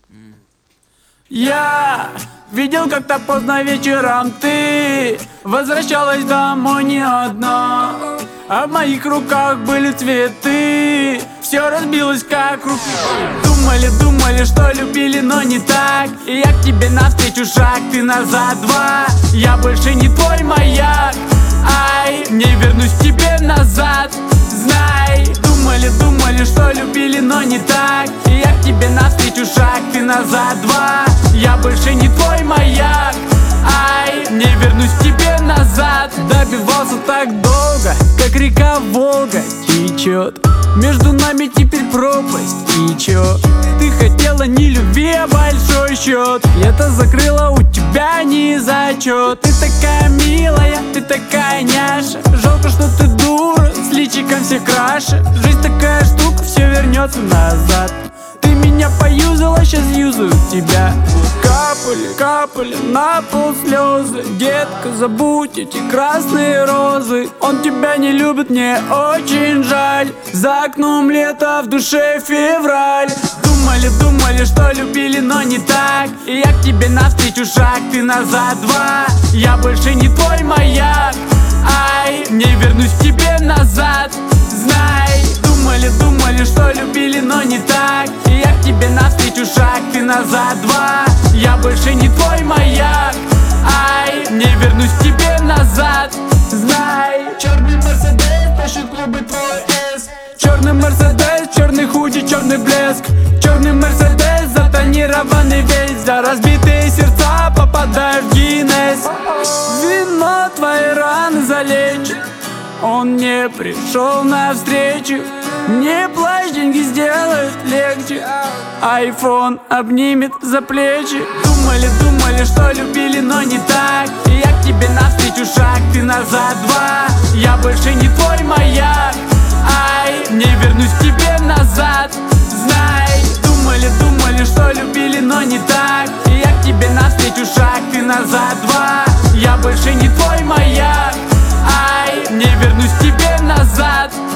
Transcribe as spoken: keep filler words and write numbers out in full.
Я видел, как-то поздно вечером ты возвращалась домой не одна, а в моих руках были цветы. Все разбилось как руки. Думали, думали, что любили, но не так. И я к тебе навстречу шаг, ты назад два. Я больше не твой маяк. Ай, не вернусь к тебе назад. Знай, думали, думали, что любили, но не так. И я к тебе навстречу шаг, ты назад два. Я больше не твой маяк. Ай, не вернусь к тебе назад. Добивался так долго, как река Волга течет. Между нами теперь пропасть, и чё? Ты хотела не любви, а большой счет. Лето закрыла, у тебя не зачет. Ты такая милая, ты такая няша. Жалко, что ты дура, с личиком все краше. Жизнь такая штука, все вернется назад. Ты меня поюзала, сейчас юзаю тебя. Капали, капали на пол слезы. Детка, забудь эти красные розы. Он тебя не любит, мне очень жаль. За окном лето, в душе февраль. Думали, думали, что любили, но не так. И я к тебе навстречу шаг, ты назад два. Я больше не твой маяк. Ай, не вернусь к тебе назад. Знай, думали, думали, что любили, но не так. И я к тебе навстречу шаг, ты назад два. Я больше не твой маяк. Ай, не вернусь к тебе назад. Знай. Черный Мерседес, тащит клубы твой эс. Черный Мерседес, черный худи, черный блеск. Черный Мерседес, затонированный весь. За разбитые сердца попадаешь в Гиннес. Вино твои раны залечит. Он не пришел навстречу. Не плачь, деньги сделают легче. Айфон обнимет за плечи. Думали, думали, что любили, но не так. И я к тебе навстречу шаг, ты назад два. Я больше не твой маяк. Ай, не вернусь к тебе назад. Знай, думали, думали, что любили, но не так. И я к тебе навстречу шаг, ты назад два. Я больше не твой маяк. Ай, не вернусь к тебе назад.